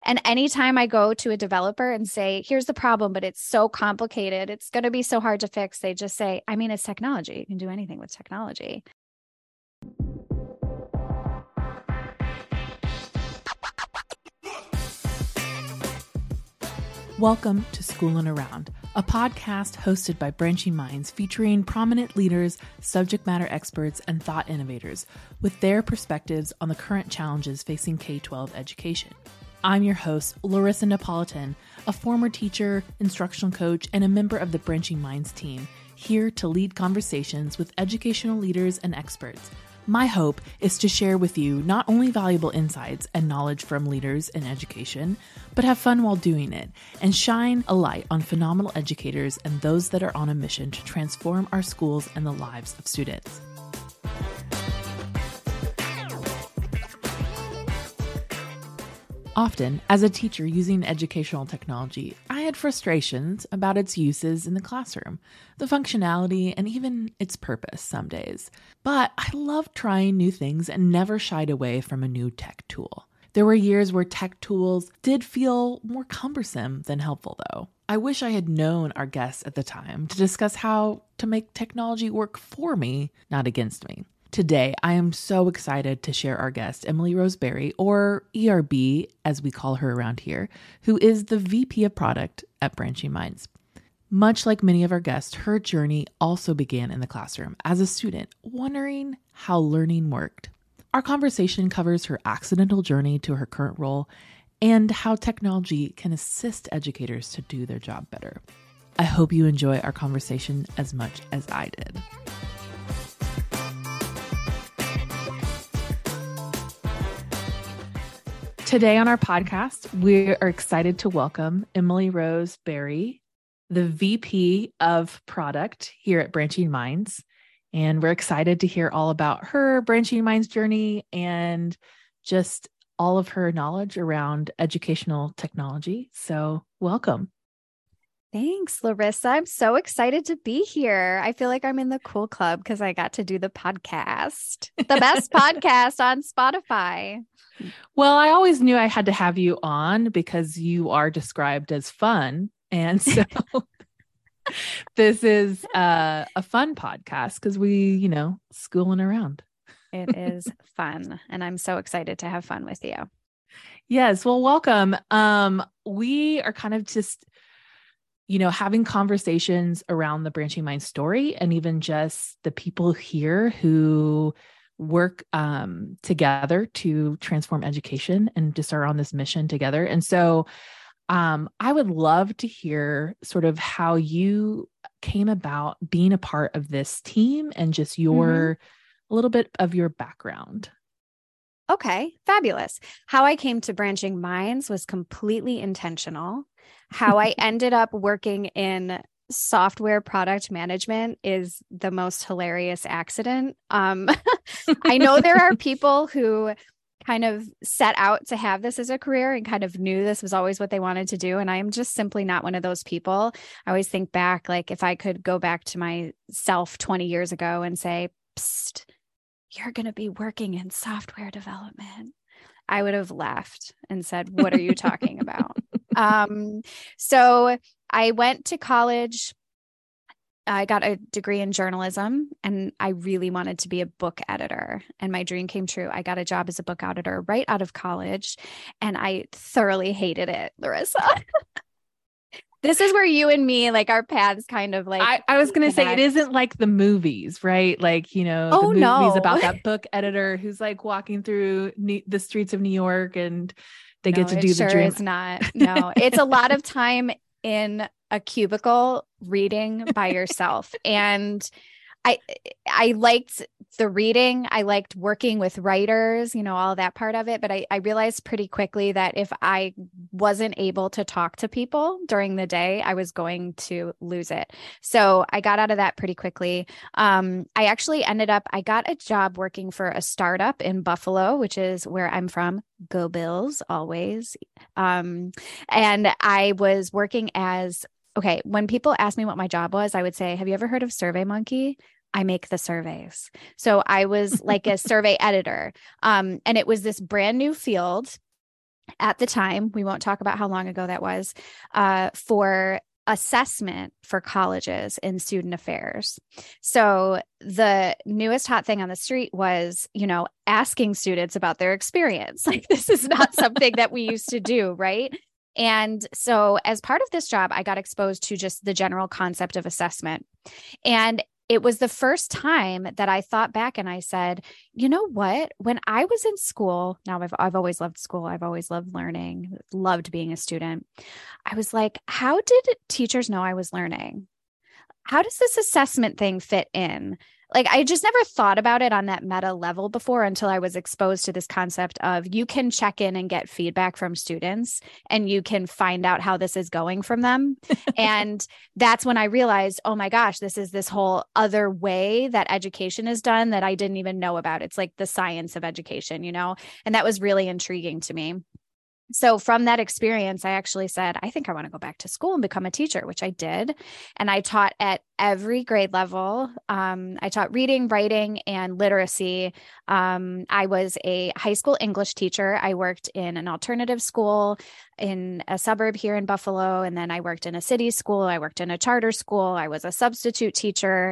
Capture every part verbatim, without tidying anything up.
And anytime I go to a developer and say, here's the problem, but it's so complicated, it's going to be so hard to fix, they just say, I mean, it's technology. You can do anything with technology. Welcome to Schoolin' Around, a podcast hosted by Branching Minds featuring prominent leaders, subject matter experts, and thought innovators with their perspectives on the current challenges facing K twelve education. I'm your host, Larissa Napolitan, a former teacher, instructional coach, and a member of the Branching Minds team, here to lead conversations with educational leaders and experts. My hope is to share with you not only valuable insights and knowledge from leaders in education, but have fun while doing it and shine a light on phenomenal educators and those that are on a mission to transform our schools and the lives of students. Often, as a teacher using educational technology, I had frustrations about its uses in the classroom, the functionality, and even its purpose some days. But I loved trying new things and never shied away from a new tech tool. There were years where tech tools did feel more cumbersome than helpful, though. I wish I had known our guests at the time to discuss how to make technology work for me, not against me. Today, I am so excited to share our guest, Emily Rose Berry, or E R B, as we call her around here, who is the V P of Product at Branching Minds. Much like many of our guests, her journey also began in the classroom as a student, wondering how learning worked. Our conversation covers her accidental journey to her current role and how technology can assist educators to do their job better. I hope you enjoy our conversation as much as I did. Today on our podcast, we are excited to welcome Emily Rose Berry, the V P of Product here at Branching Minds. And we're excited to hear all about her Branching Minds journey and just all of her knowledge around educational technology. So welcome. Thanks, Larissa. I'm so excited to be here. I feel like I'm in the cool club because I got to do the podcast, the best podcast on Spotify. Well, I always knew I had to have you on because you are described as fun. And so this is uh, a fun podcast because we, you know, schooling around. It is fun. And I'm so excited to have fun with you. Yes. Well, welcome. Um, we are kind of just, you know, having conversations around the Branching Minds story and even just the people here who work um, together to transform education and just are on this mission together. And so um, I would love to hear sort of how you came about being a part of this team and just your, mm-hmm. a little bit of your background. Okay, fabulous. How I came to Branching Minds was completely intentional. How I ended up working in software product management is the most hilarious accident. Um, I know there are people who kind of set out to have this as a career and kind of knew this was always what they wanted to do. And I am just simply not one of those people. I always think back, like if I could go back to myself twenty years ago and say, psst, you're going to be working in software development, I would have laughed and said, what are you talking about? Um, so I went to college. I got a degree in journalism and I really wanted to be a book editor, and my dream came true. I got a job as a book editor right out of college and I thoroughly hated it, Larissa. This is where you and me, like our paths kind of like. I, I was going to say, it isn't like the movies, right? Like, you know, oh, the movies no. about that book editor who's like walking through New- the streets of New York and they no, get to it do sure the dream. It's not. No, it's a lot of time in a cubicle reading by yourself. And I, I liked the reading. I liked working with writers, you know, all that part of it. But I, I realized pretty quickly that if I wasn't able to talk to people during the day, I was going to lose it. So I got out of that pretty quickly. Um, I actually ended up, I got a job working for a startup in Buffalo, which is where I'm from. Go Bills, always. Um, and I was working as Okay, when people ask me what my job was, I would say, have you ever heard of SurveyMonkey? I make the surveys. So I was like a survey editor. Um, and it was this brand new field. at the time, we won't talk about how long ago that was, uh, for assessment for colleges in student affairs. So the newest hot thing on the street was, you know, asking students about their experience. Like, this is not something that we used to do, right? And so as part of this job, I got exposed to just the general concept of assessment. And it was the first time that I thought back and I said, you know what, when I was in school, now I've, I've always loved school. I've always loved learning, loved being a student. I was like, how did teachers know I was learning? How does this assessment thing fit in? Like, I just never thought about it on that meta level before until I was exposed to this concept of you can check in and get feedback from students and you can find out how this is going from them. And that's when I realized, oh my gosh, this is this whole other way that education is done that I didn't even know about. It's like the science of education, you know, and that was really intriguing to me. So from that experience, I actually said, I think I want to go back to school and become a teacher, which I did. And I taught at every grade level. Um, I taught reading, writing, and literacy. Um, I was a high school English teacher. I worked in an alternative school in a suburb here in Buffalo. And then I worked in a city school. I worked in a charter school. I was a substitute teacher.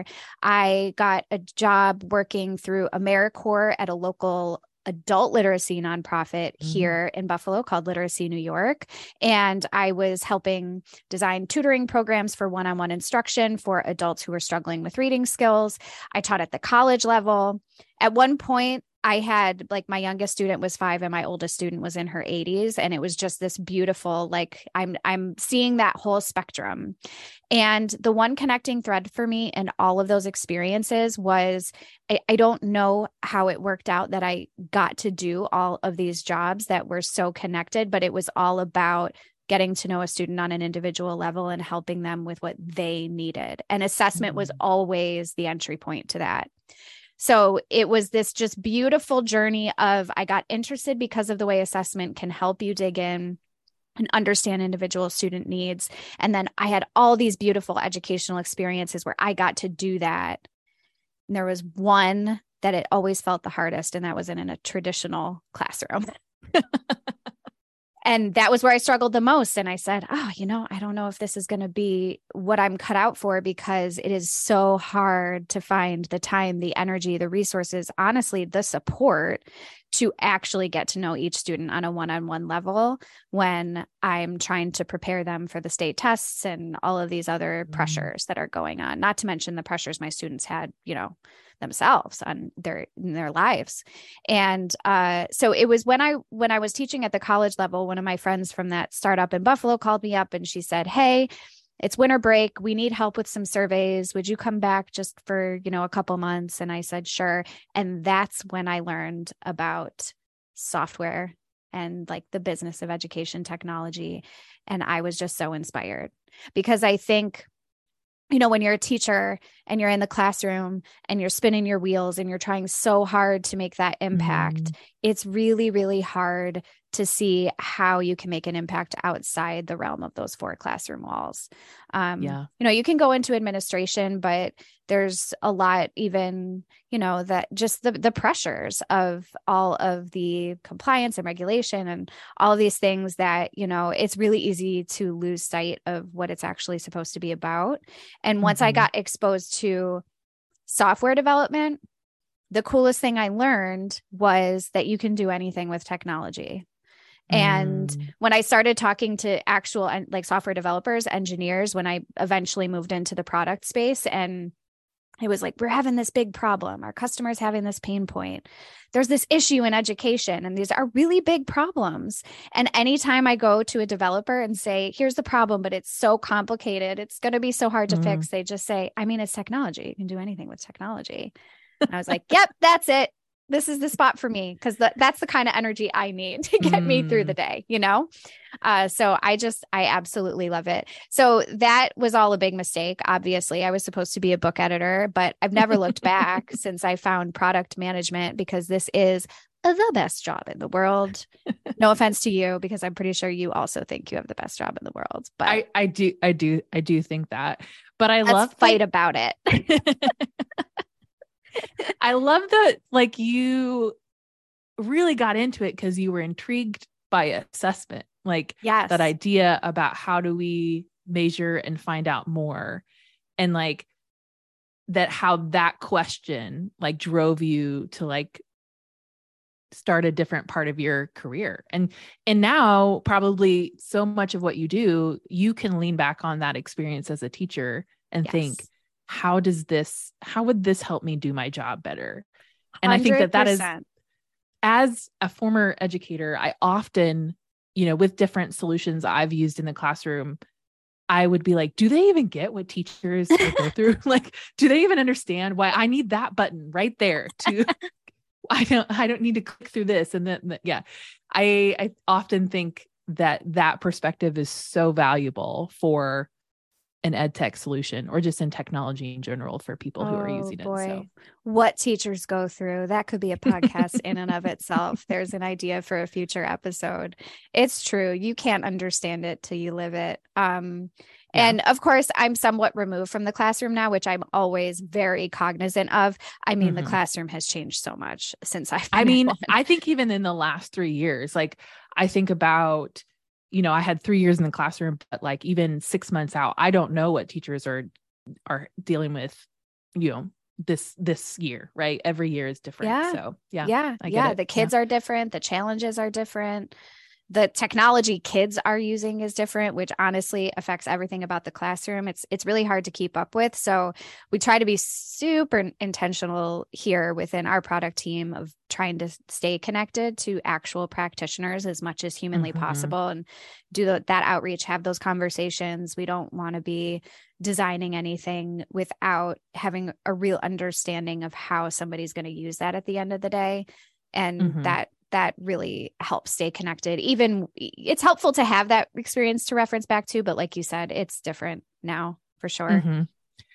I got a job working through AmeriCorps at a local adult literacy nonprofit mm-hmm. here in Buffalo called Literacy New York. And I was helping design tutoring programs for one-on-one instruction for adults who were struggling with reading skills. I taught at the college level. At one point, I had, like, my youngest student was five and my oldest student was in her eighties. And it was just this beautiful, like, I'm, I'm seeing that whole spectrum. And the one connecting thread for me in all of those experiences was, I, I don't know how it worked out that I got to do all of these jobs that were so connected, but it was all about getting to know a student on an individual level and helping them with what they needed. And assessment mm-hmm. was always the entry point to that. So it was this just beautiful journey of, I got interested because of the way assessment can help you dig in and understand individual student needs. And then I had all these beautiful educational experiences where I got to do that. And there was one that it always felt the hardest, and that was in, in a traditional classroom. And that was where I struggled the most. And I said, oh, you know, I don't know if this is going to be what I'm cut out for, because it is so hard to find the time, the energy, the resources, honestly, the support to actually get to know each student on a one-on-one level when I'm trying to prepare them for the state tests and all of these other mm-hmm. pressures that are going on, not to mention the pressures my students had, you know, themselves on their, in their lives. And uh, so it was when I, when I was teaching at the college level, one of my friends from that startup in Buffalo called me up and she said, hey, it's winter break. We need help with some surveys. Would you come back just for, you know, a couple months? And I said, sure. And that's when I learned about software and like the business of education technology. And I was just so inspired, because I think, you know, when you're a teacher and you're in the classroom and you're spinning your wheels and you're trying so hard to make that impact, mm. it's really, really hard to see how you can make an impact outside the realm of those four classroom walls. Um, yeah. You know, you can go into administration, but there's a lot, even, you know, that just the, the pressures of all of the compliance and regulation and all of these things that, you know, it's really easy to lose sight of what it's actually supposed to be about. And once mm-hmm. I got exposed to software development, the coolest thing I learned was that you can do anything with technology. And mm. when I started talking to actual like software developers, engineers, when I eventually moved into the product space, and it was like, we're having this big problem. Our customers having this pain point. There's this issue in education, and these are really big problems. And anytime I go to a developer and say, here's the problem, but it's so complicated, it's going to be so hard to mm. fix, they just say, I mean, it's technology. You can do anything with technology. And I was like, yep, that's it. This is the spot for me, because that's the kind of energy I need to get mm. me through the day, you know? Uh, so I just, I absolutely love it. So that was all a big mistake. Obviously, I was supposed to be a book editor, but I've never looked back since I found product management, because this is the best job in the world. No offense to you, because I'm pretty sure you also think you have the best job in the world. But I, I do, I do, I do think that, but I let's love fight like- about it. I love that, like, you really got into it because you were intrigued by assessment. Like Yes. that idea about how do we measure and find out more, and like that, how that question like drove you to like start a different part of your career. And, and now probably so much of what you do, you can lean back on that experience as a teacher and Yes. think, how does this, how would this help me do my job better? And I think that that is, as a former educator, I often, you know, with different solutions I've used in the classroom, I would be like, do they even get what teachers go through? Like, do they even understand why I need that button right there to, I don't, I don't need to click through this. And then, yeah, I, I often think that that perspective is so valuable for an ed tech solution, or just in technology in general for people who are Oh using boy, it. So what teachers go through, that could be a podcast in and of itself. There's an idea for a future episode. It's true. You can't understand it till you live it. Um, Yeah. And of course, I'm somewhat removed from the classroom now, which I'm always very cognizant of. I mean, Mhm. the classroom has changed so much since I've I been mean, at one. I think even in the last three years, like I think about, you know, I had three years in the classroom, but like even six months out, I don't know what teachers are, are dealing with, you know, this, this year, right? Every year is different. Yeah. So yeah. Yeah. I get Yeah. it. The kids are different. The challenges are different. The technology kids are using is different, which honestly affects everything about the classroom. It's it's really hard to keep up with. So we try to be super intentional here within our product team of trying to stay connected to actual practitioners as much as humanly Mhm. possible, and do the, that outreach, have those conversations. We don't want to be designing anything without having a real understanding of how somebody's going to use that at the end of the day. And Mhm. that that really helps stay connected. Even it's helpful to have that experience to reference back to, but like you said, it's different now for sure. Mhm.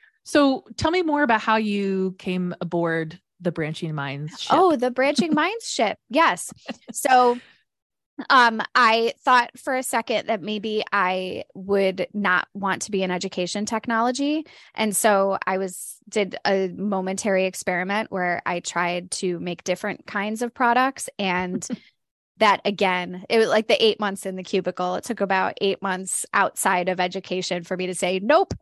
So tell me more about how you came aboard the Branching Minds ship. Oh, the Branching Minds ship. Yes. So um, I thought for a second that maybe I would not want to be in education technology. And so I was did a momentary experiment where I tried to make different kinds of products. And that again, it was like the eight months in the cubicle. It took about eight months outside of education for me to say, nope.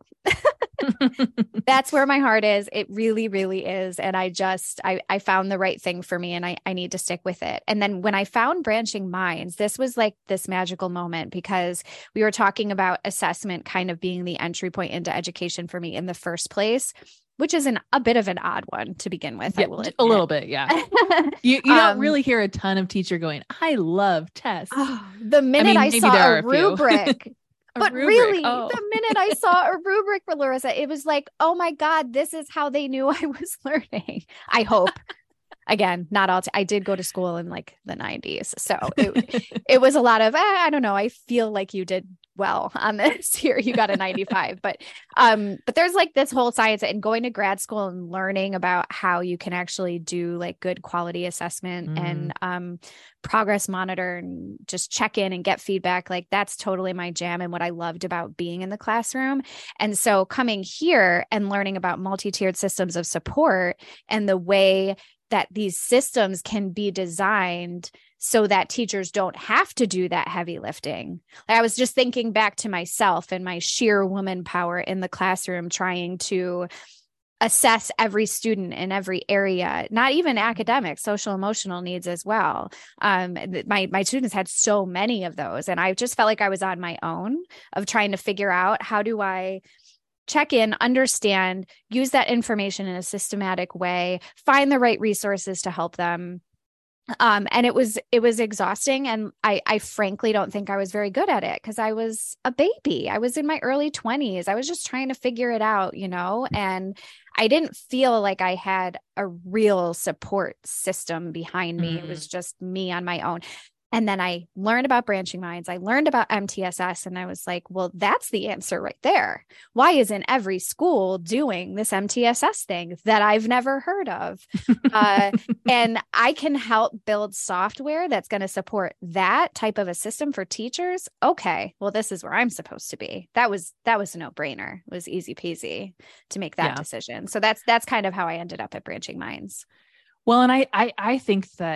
That's where my heart is. It really, really is. And I just, I, I found the right thing for me, and I, I need to stick with it. And then when I found Branching Minds, this was like this magical moment, because we were talking about assessment kind of being the entry point into education for me in the first place, which is an, a bit of an odd one to begin with. Yeah, I will admit. a little bit. Yeah. You, you um, don't really hear a ton of teacher going, I love tests. Oh, the minute I mean, I, maybe saw there are a a few. rubric, A but rubric. really, Oh. the minute I saw a rubric for Larissa, it was like, oh my God, this is how they knew I was learning. I hope. Again, not all. T- I did go to school in like the nineties, so it it was a lot of eh, I don't know. I feel like you did well on this here. You got a ninety-five, but um, but there's like this whole science, and going to grad school and learning about how you can actually do like good quality assessment Mm. and um, progress monitor and just check in and get feedback. Like that's totally my jam and what I loved about being in the classroom. And so coming here and learning about multi-tiered systems of support and the way that these systems can be designed so that teachers don't have to do that heavy lifting. I was just thinking back to myself and my sheer woman power in the classroom, trying to assess every student in every area, not even academic, social, emotional needs as well. Um, my, my students had so many of those, and I just felt like I was on my own of trying to figure out, how do I check in, understand, use that information in a systematic way, find the right resources to help them. Um, and it was, it was exhausting. And I, I frankly don't think I was very good at it, because I was a baby. I was in my early twenties. I was just trying to figure it out, you know, and I didn't feel like I had a real support system behind me. Mm. It was just me on my own. And then I learned about Branching Minds. I learned about M T S S, and I was like, well, that's the answer right there. Why isn't every school doing this M T S S thing that I've never heard of? uh, and I can help build software that's going to support that type of a system for teachers. Okay, well, this is where I'm supposed to be. That was, that was a no-brainer. It was easy peasy to make that Yeah. decision. So that's, that's kind of how I ended up at Branching Minds. Well, and I, I, I think that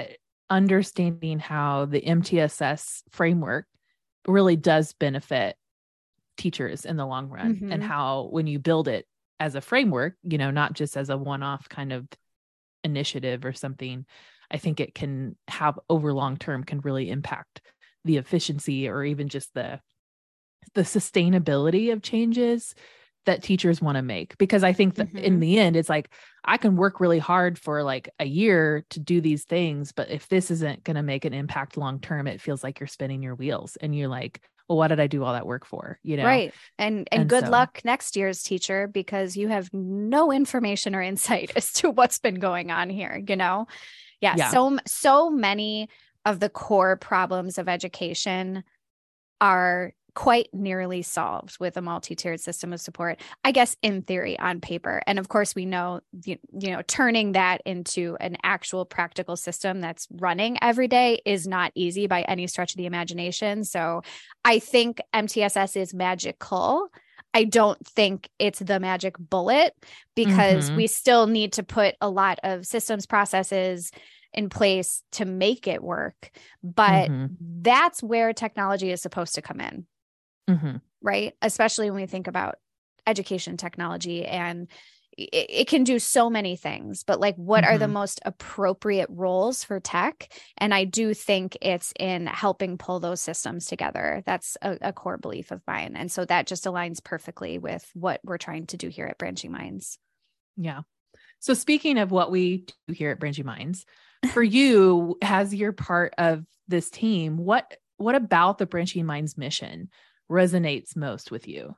understanding how the M T S S framework really does benefit teachers in the long run, Mm-hmm. and how when you build it as a framework, you know, not just as a one-off kind of initiative or something, I think it can have over long term can really impact the efficiency or even just the the sustainability of changes that teachers want to make. Because I think that Mm-hmm. in the end, it's like, I can work really hard for like a year to do these things, but if this isn't going to make an impact long term, it feels like you're spinning your wheels and you're like, well, what did I do all that work for? You know? Right. And and, And good so- luck next year's teacher, because you have no information or insight as to what's been going on here, you know? Yeah, Yeah. So so many of the core problems of education are quite nearly solved with a multi-tiered system of support, I guess, in theory, on paper. And of course, we know, you, you know, turning that into an actual practical system that's running every day is not easy by any stretch of the imagination. So I think M T S S is magical. I don't think it's the magic bullet, because Mhm. we still need to put a lot of systems, processes in place to make it work. But Mhm. that's where technology is supposed to come in. Mhm. Right? Especially when we think about education technology, and it, it can do so many things, but like, what are the Mhm. most appropriate roles for tech? And I do think it's in helping pull those systems together. That's a, a core belief of mine. And so that just aligns perfectly with what we're trying to do here at Branching Minds. Yeah. So speaking of what we do here at Branching Minds, for you, as you're part of this team, what what about the Branching Minds mission resonates most with you?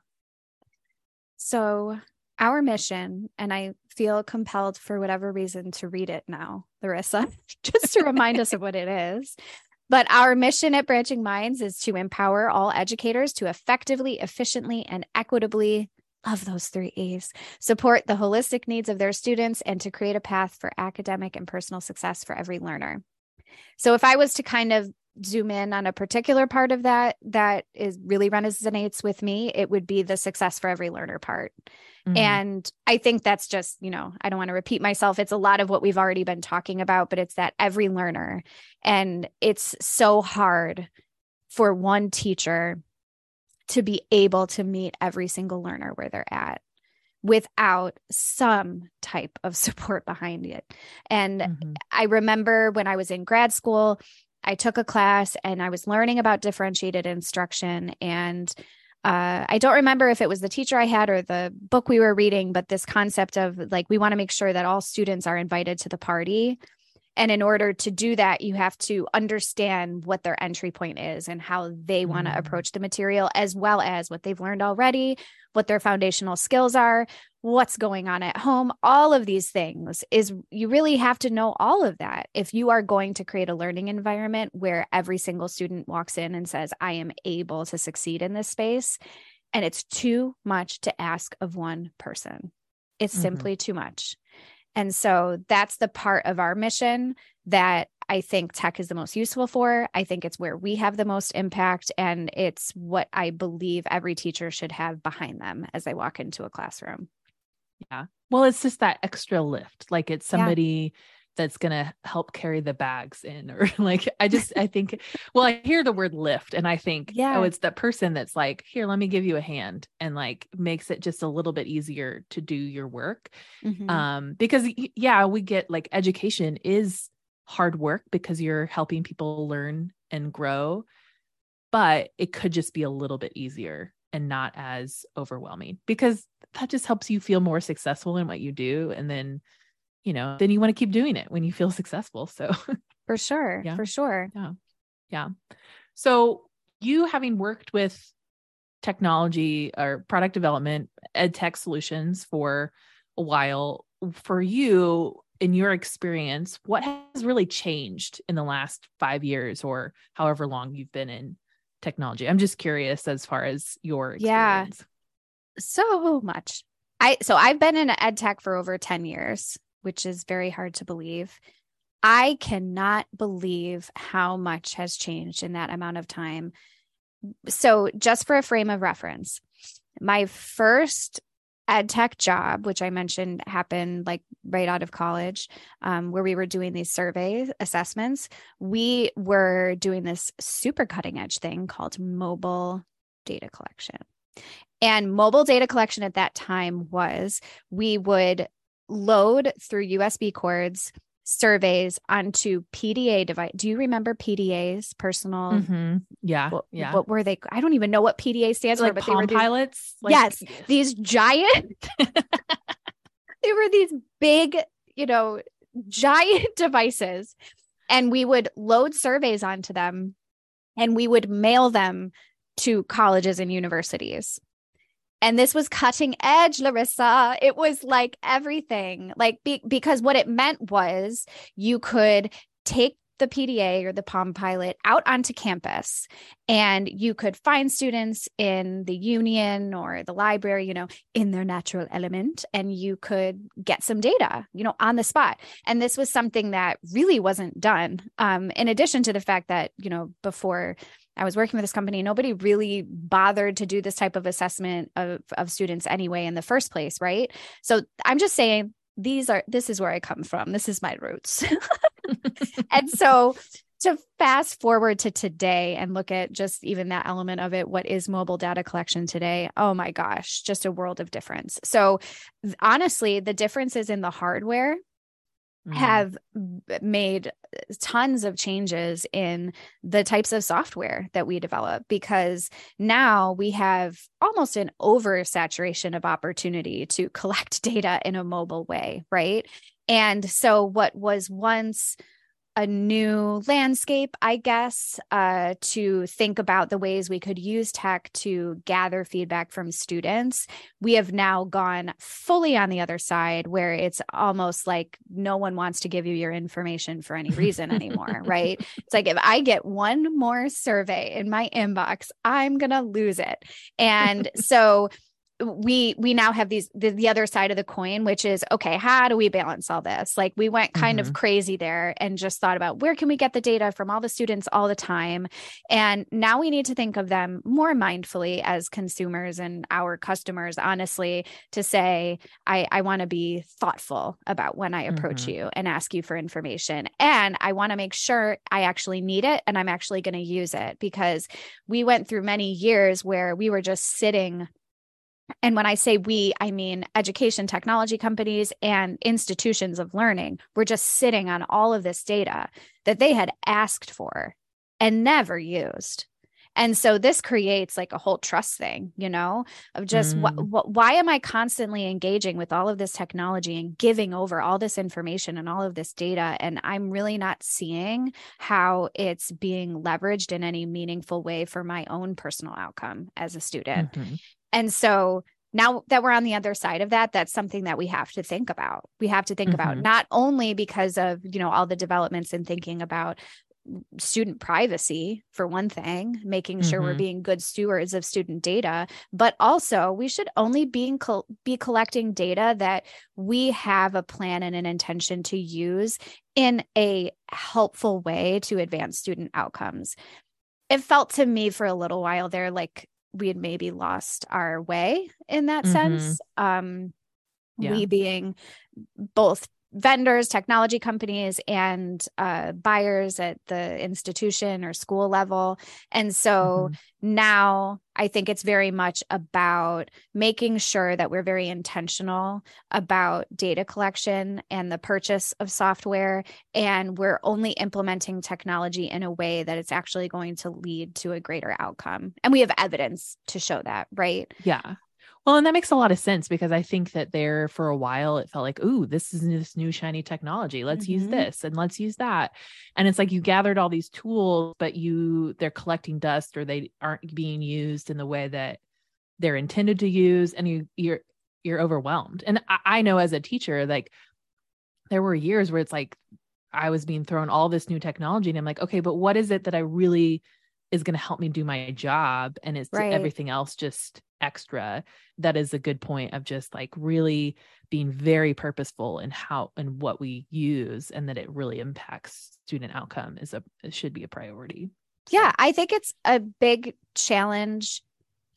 So our mission, and I feel compelled for whatever reason to read it now, Larissa, just to remind us of what it is. But our mission at Branching Minds is to empower all educators to effectively, efficiently, and equitably, love those three E's, support the holistic needs of their students, and to create a path for academic and personal success for every learner. So if I was to kind of zoom in on a particular part of that, that is really resonates with me, it would be the success for every learner part. Mhm. And I think that's just, you know, I don't want to repeat myself. It's a lot of what we've already been talking about, but it's that every learner. And it's so hard for one teacher to be able to meet every single learner where they're at without some type of support behind it. And Mhm. I remember when I was in grad school, I took a class and I was learning about differentiated instruction. And uh, I don't remember if it was the teacher I had or the book we were reading, but this concept of like, we want to make sure that all students are invited to the party. And in order to do that, you have to understand what their entry point is and how they want to Mm. approach the material, as well as what they've learned already, what their foundational skills are, what's going on at home. All of these things is, you really have to know all of that if you are going to create a learning environment where every single student walks in and says, I am able to succeed in this space. And it's too much to ask of one person. It's Mhm. simply too much. And so that's the part of our mission that I think tech is the most useful for. I think it's where we have the most impact. And it's what I believe every teacher should have behind them as they walk into a classroom. Yeah. Well, it's just that extra lift. Like it's Yeah. somebody that's going to help carry the bags in, or like, I just, I think, well, I hear the word lift and I think, Yeah. oh, it's that person that's like, here, let me give you a hand, and like makes it just a little bit easier to do your work. Mhm. Um, because y- yeah, we get like education is hard work because you're helping people learn and grow, but it could just be a little bit easier and not as overwhelming, because that just helps you feel more successful in what you do. And then, you know, then you want to keep doing it when you feel successful. So For sure. Yeah. For sure. yeah. Yeah. So you, having worked with technology or product development, ed tech solutions for a while, for you, in your experience, what has really changed in the last five years or however long you've been in technology? I'm just curious as far as your Yeah. experience. So much. I so I've been in ed tech for over ten years, which is very hard to believe. I cannot believe how much has changed in that amount of time. So just for a frame of reference, my first ed tech job, which I mentioned happened like right out of college, um, where we were doing these survey assessments, we were doing this super cutting edge thing called mobile data collection. And mobile data collection at that time was we would load through U S B cords surveys onto P D A device. Do you remember P D As, personal? Mm-hmm. Yeah. What, yeah. what were they? I don't even know what P D A stands like for, but Palm they were these, Pilots. Like, yes, these giant, they were these big, you know, giant devices. And we would load surveys onto them and we would mail them to colleges and universities. And this was cutting edge, Larissa. It was like everything, like be- because what it meant was you could take the P D A or the Palm Pilot out onto campus and you could find students in the union or the library, you know, in their natural element, and you could get some data, you know, on the spot. And this was something that really wasn't done. Um, in addition to the fact that, you know, before I was working with this company, nobody really bothered to do this type of assessment of, of students anyway in the first place, right? So I'm just saying these are, this is where I come from. This is my roots. And so to fast forward to today and look at just even that element of it, what is mobile data collection today? Oh my gosh, just a world of difference. So honestly, the differences in the hardware have made tons of changes in the types of software that we develop, because now we have almost an oversaturation of opportunity to collect data in a mobile way, right? And so what was once a new landscape, I guess, uh, to think about the ways we could use tech to gather feedback from students, we have now gone fully on the other side, where it's almost like no one wants to give you your information for any reason anymore, right? It's like, if I get one more survey in my inbox, I'm going to lose it. And so we we now have these the, the other side of the coin, which is, okay, how do we balance all this? Like, we went kind mm-hmm. of crazy there and just thought about, where can we get the data from all the students all the time? And now we need to think of them more mindfully as consumers and our customers, honestly, to say, I, I want to be thoughtful about when I approach mm-hmm. you and ask you for information. And I want to make sure I actually need it and I'm actually going to use it, because we went through many years where we were just sitting. And when I say we, I mean education technology companies and institutions of learning were just sitting on all of this data that they had asked for and never used. And so this creates like a whole trust thing, you know, of just mm. wh- wh- why am I constantly engaging with all of this technology and giving over all this information and all of this data? And I'm really not seeing how it's being leveraged in any meaningful way for my own personal outcome as a student. Mm-hmm. And so now that we're on the other side of that, that's something that we have to think about. We have to think mm-hmm. about, not only because of, you know, all the developments in thinking about student privacy, for one thing, making sure mm-hmm. we're being good stewards of student data, but also we should only be, col- be collecting data that we have a plan and an intention to use in a helpful way to advance student outcomes. It felt to me for a little while there like we had maybe lost our way in that mm-hmm. sense. Um, yeah. We being both vendors, technology companies, and uh, buyers at the institution or school level. And so mm-hmm. now I think it's very much about making sure that we're very intentional about data collection and the purchase of software. And we're only implementing technology in a way that it's actually going to lead to a greater outcome. And we have evidence to show that, right? Yeah. Well, and that makes a lot of sense, because I think that there for a while, it felt like, ooh, this is this new shiny technology. Let's mm-hmm. use this and let's use that. And it's like you gathered all these tools, but you they're collecting dust, or they aren't being used in the way that they're intended to use. And you you're you're overwhelmed. And I, I know as a teacher, like there were years where it's like I was being thrown all this new technology and I'm like, okay, but what is it that I really is going to help me do my job? And it's right. everything else just extra. That is a good point of just like really being very purposeful in how and what we use, and that it really impacts student outcome is a, it should be a priority. So. Yeah. I think it's a big challenge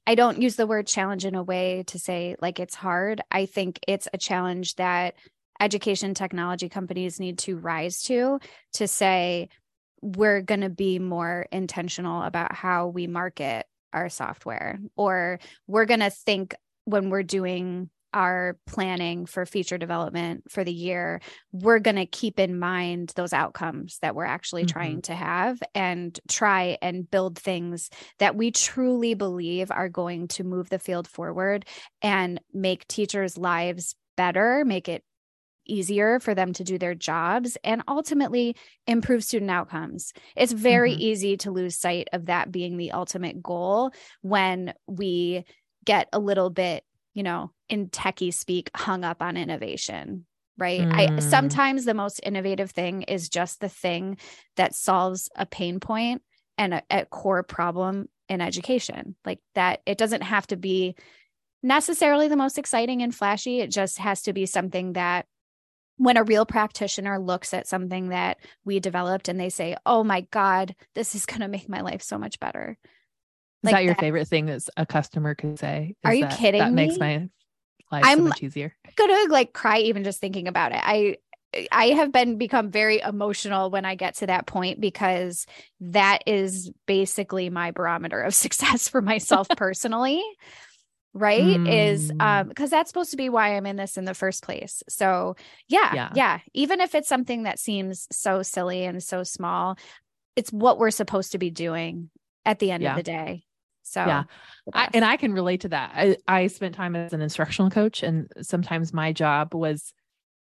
I don't use the word challenge in a way to say like it's hard. I think it's a challenge that education technology companies need to rise to, to say, we're going to be more intentional about how we market our software, or we're going to think when we're doing our planning for feature development for the year, we're going to keep in mind those outcomes that we're actually mm-hmm. trying to have, and try and build things that we truly believe are going to move the field forward and make teachers' lives better, make it easier for them to do their jobs, and ultimately improve student outcomes. It's very mm-hmm. easy to lose sight of that being the ultimate goal when we get a little bit, you know, in techie speak, hung up on innovation, right? Mm. I sometimes the most innovative thing is just the thing that solves a pain point and a, a core problem in education. Like that, it doesn't have to be necessarily the most exciting and flashy. It just has to be something that when a real practitioner looks at something that we developed and they say, oh my God, this is going to make my life so much better. Is like that your that. favorite thing that a customer could say? Is Are you that, kidding that me? That makes my life I'm so much easier. Gonna like cry even just thinking about it. I I have been become very emotional when I get to that point, because that is basically my barometer of success for myself personally. Right. Mm. Is um because that's supposed to be why I'm in this in the first place. So yeah, yeah, yeah. Even if it's something that seems so silly and so small, it's what we're supposed to be doing at the end yeah. of the day. So yeah, I, and I can relate to that. I, I spent time as an instructional coach, and sometimes my job was,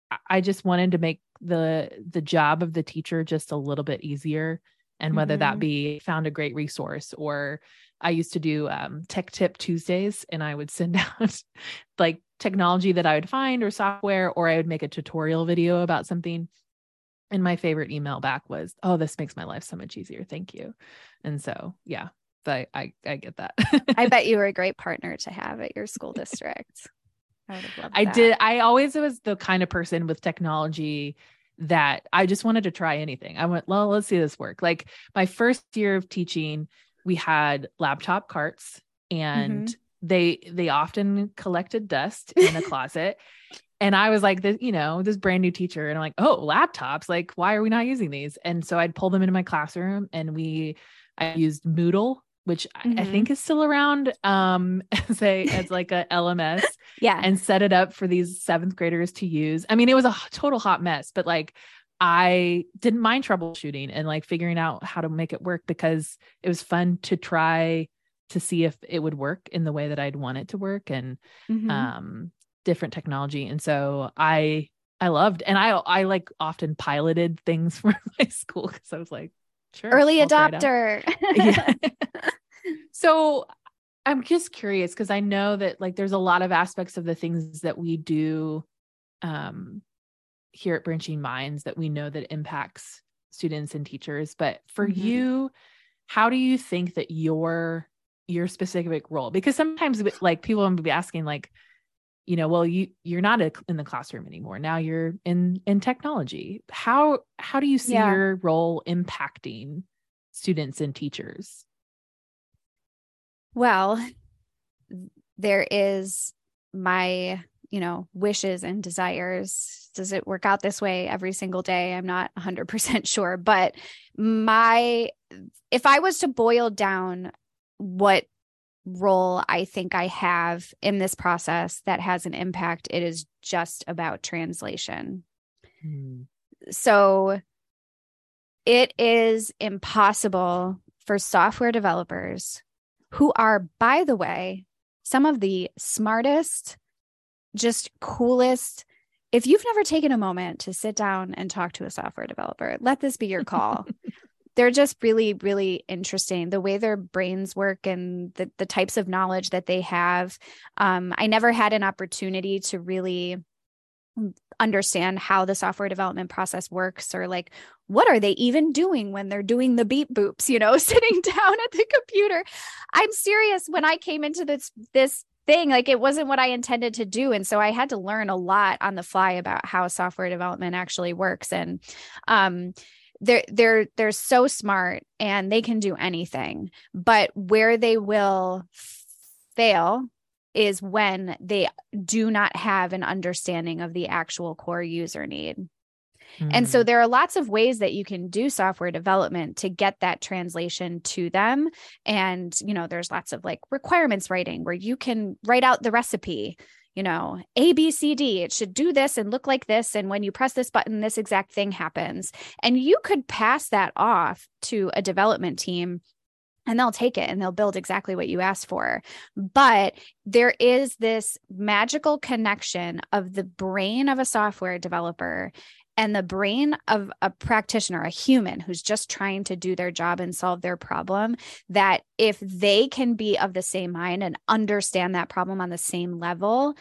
I just wanted to make the the job of the teacher just a little bit easier. And whether mm-hmm. that be found a great resource, or I used to do um, Tech Tip Tuesdays, and I would send out like technology that I would find or software, or I would make a tutorial video about something. And my favorite email back was, oh, this makes my life so much easier. Thank you. And so, yeah. I, I, I get that. I bet you were a great partner to have at your school district. I would have loved I that. did. I always was the kind of person with technology that I just wanted to try anything. I went, well, let's see this work. Like my first year of teaching, we had laptop carts, and mm-hmm. they, they often collected dust in a closet. And I was like, this, you know, this brand new teacher, and I'm like, oh, laptops, like, why are we not using these? And so I'd pull them into my classroom, and we, I used Moodle, which mm-hmm. I think is still around, um, as a, as like a L M S, yeah, and set it up for these seventh graders to use. I mean, it was a total hot mess, but like, I didn't mind troubleshooting and like figuring out how to make it work, because it was fun to try to see if it would work in the way that I'd want it to work, and, mm-hmm. um, different technology. And so I, I loved, and I, I like often piloted things for my school, because I was like, sure. Early I'll adopter. Yeah. So I'm just curious, because I know that like there's a lot of aspects of the things that we do um, here at Branching Minds that we know that impacts students and teachers. But for mm-hmm. you, how do you think that your your specific role? Because sometimes like people will be asking like, you know, well, you you're not a, in the classroom anymore. Now you're in in technology. How how do you see yeah. your role impacting students and teachers? Well, there is my, you know, wishes and desires. Does it work out this way every single day? I'm not one hundred percent sure, but my, if I was to boil down what role I think I have in this process that has an impact, it is just about translation. Hmm. So it is impossible for software developers, who are, by the way, some of the smartest, just coolest. If you've never taken a moment to sit down and talk to a software developer, let this be your call. They're just really, really interesting. The way their brains work and the, the types of knowledge that they have. Um, I never had an opportunity to really understand how the software development process works, or like, what are they even doing when they're doing the beep boops, you know, sitting down at the computer. I'm serious. When I came into this, this thing, like it wasn't what I intended to do. And so I had to learn a lot on the fly about how software development actually works. And, um, they're, they're, they're so smart and they can do anything, but where they will fail is when they do not have an understanding of the actual core user need. Mm. And so there are lots of ways that you can do software development to get that translation to them. And, you know, there's lots of like requirements writing where you can write out the recipe, you know, A, B, C, D, it should do this and look like this. And when you press this button, this exact thing happens. And you could pass that off to a development team and they'll take it and they'll build exactly what you asked for. But there is this magical connection of the brain of a software developer and the brain of a practitioner, a human who's just trying to do their job and solve their problem, that if they can be of the same mind and understand that problem on the same level,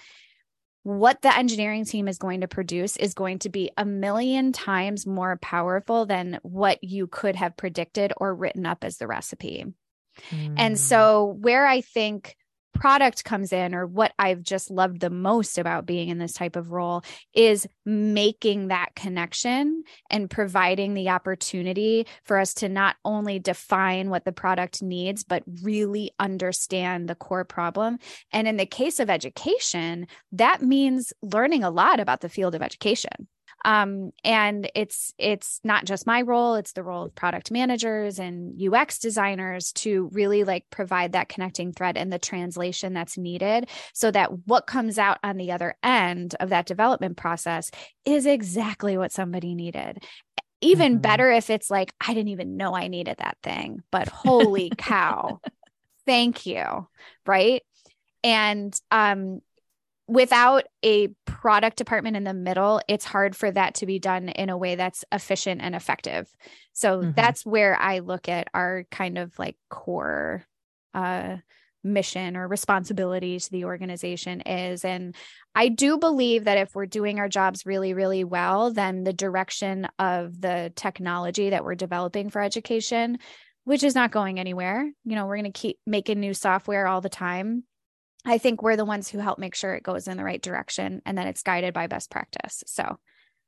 what the engineering team is going to produce is going to be a million times more powerful than what you could have predicted or written up as the recipe. Mm. And so where I think product comes in, or what I've just loved the most about being in this type of role, is making that connection and providing the opportunity for us to not only define what the product needs, but really understand the core problem. And in the case of education, that means learning a lot about the field of education. Um, and it's, it's not just my role, it's the role of product managers and U X designers to really like provide that connecting thread and the translation that's needed so that what comes out on the other end of that development process is exactly what somebody needed. Even mm-hmm. better if it's like, I didn't even know I needed that thing, but holy cow, thank you. Right. And, um, without a product department in the middle, it's hard for that to be done in a way that's efficient and effective. So mm-hmm. that's where I look at our kind of like core uh, mission or responsibility to the organization is. And I do believe that if we're doing our jobs really, really well, then the direction of the technology that we're developing for education, which is not going anywhere, you know, we're going to keep making new software all the time. I think we're the ones who help make sure it goes in the right direction and that it's guided by best practice. So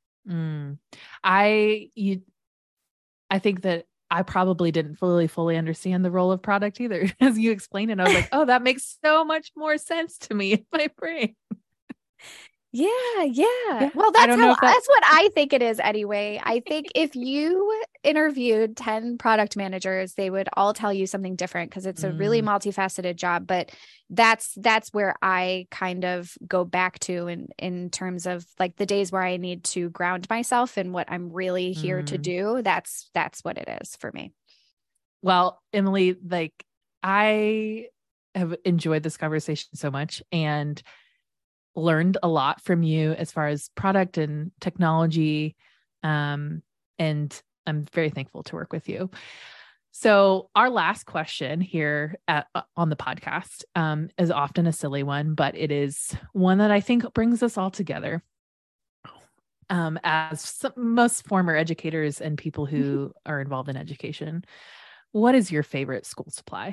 mm. I, you, I think that I probably didn't fully, fully understand the role of product either. As you explained it, I was like, oh, that makes so much more sense to me in my brain. Yeah, yeah. yeah. Well, that's how, that... that's what I think it is anyway. I think if you interviewed ten product managers, they would all tell you something different because it's a mm. really multifaceted job. But that's that's where I kind of go back to in, in terms of like the days where I need to ground myself in what I'm really here mm. to do. That's that's what it is for me. Well, Emily, like I have enjoyed this conversation so much and learned a lot from you as far as product and technology. Um, and I'm very thankful to work with you. So our last question here at, on the podcast um, is often a silly one, but it is one that I think brings us all together. Um, as some, most former educators and people who are involved in education, what is your favorite school supply?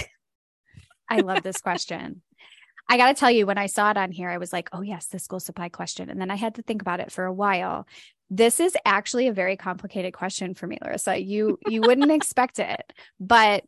I love this question. I got to tell you, when I saw it on here, I was like, oh yes, the school supply question. And then I had to think about it for a while. This is actually a very complicated question for me, Larissa. You, you wouldn't expect it, but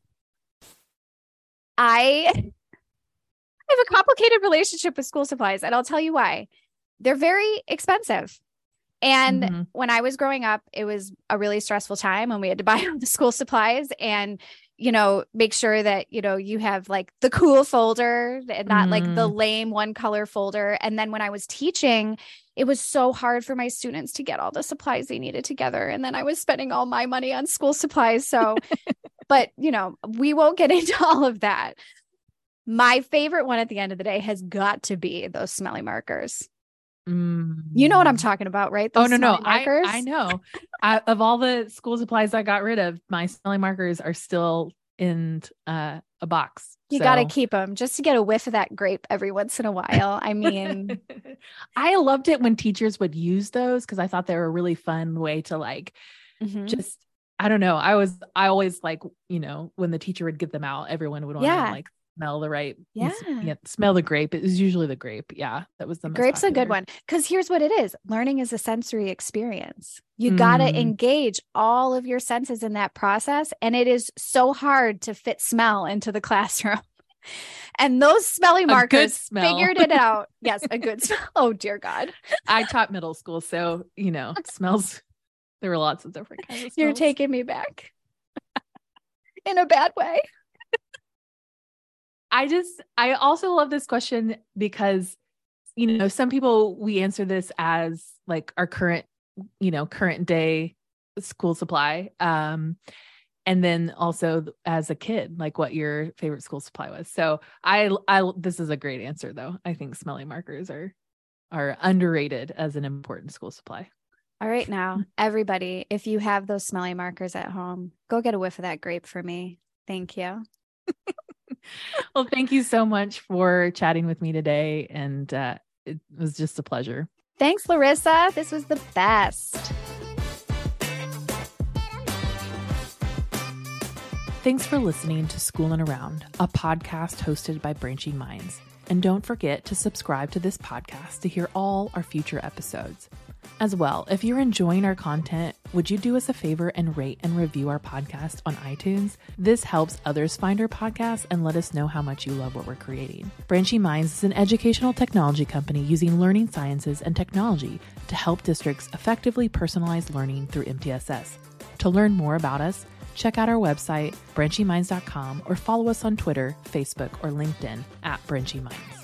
I have a complicated relationship with school supplies, and I'll tell you why. They're very expensive. And mm-hmm. when I was growing up, it was a really stressful time when we had to buy all the school supplies and, you know, make sure that, you know, you have like the cool folder and not mm. like the lame one color folder. And then when I was teaching, it was so hard for my students to get all the supplies they needed together. And then I was spending all my money on school supplies. So, but you know, we won't get into all of that. My favorite one at the end of the day has got to be those smelly markers. Mm. You know what I'm talking about, right? Those oh, no, no. I, I know. I, of all the school supplies I got rid of, my smelly markers are still in uh, a box. You so. got to keep them just to get a whiff of that grape every once in a while. I mean, I loved it when teachers would use those because I thought they were a really fun way to like mm-hmm. just, I don't know. I was, I always like, you know, when the teacher would get them out, everyone would want to yeah. like smell the right, yeah. yeah, smell the grape. It was usually the grape. Yeah, that was the most grape's popular. A good one because here's what it is: learning is a sensory experience. You mm. gotta engage all of your senses in that process, and it is so hard to fit smell into the classroom. And those smelly markers smell. figured it out. Yes, a good smell. Oh, dear God. I taught middle school, so, you know, smells. There were lots of different kinds of smells. You're taking me back in a bad way. I just, I also love this question because, you know, some people, we answer this as like our current, you know, current day school supply. Um, And then also as a kid, like what your favorite school supply was. So I, I, this is a great answer though. I think smelly markers are, are underrated as an important school supply. All right. Now, everybody, if you have those smelly markers at home, go get a whiff of that grape for me. Thank you. Well, thank you so much for chatting with me today. And uh, it was just a pleasure. Thanks, Larissa. This was the best. Thanks for listening to School and Around, a podcast hosted by Branching Minds. And don't forget to subscribe to this podcast to hear all our future episodes. As well, if you're enjoying our content, would you do us a favor and rate and review our podcast on iTunes? This helps others find our podcast and let us know how much you love what we're creating. Branching Minds is an educational technology company using learning sciences and technology to help districts effectively personalize learning through M T S S. To learn more about us, check out our website, branching minds dot com, or follow us on Twitter, Facebook, or LinkedIn at Branching Minds.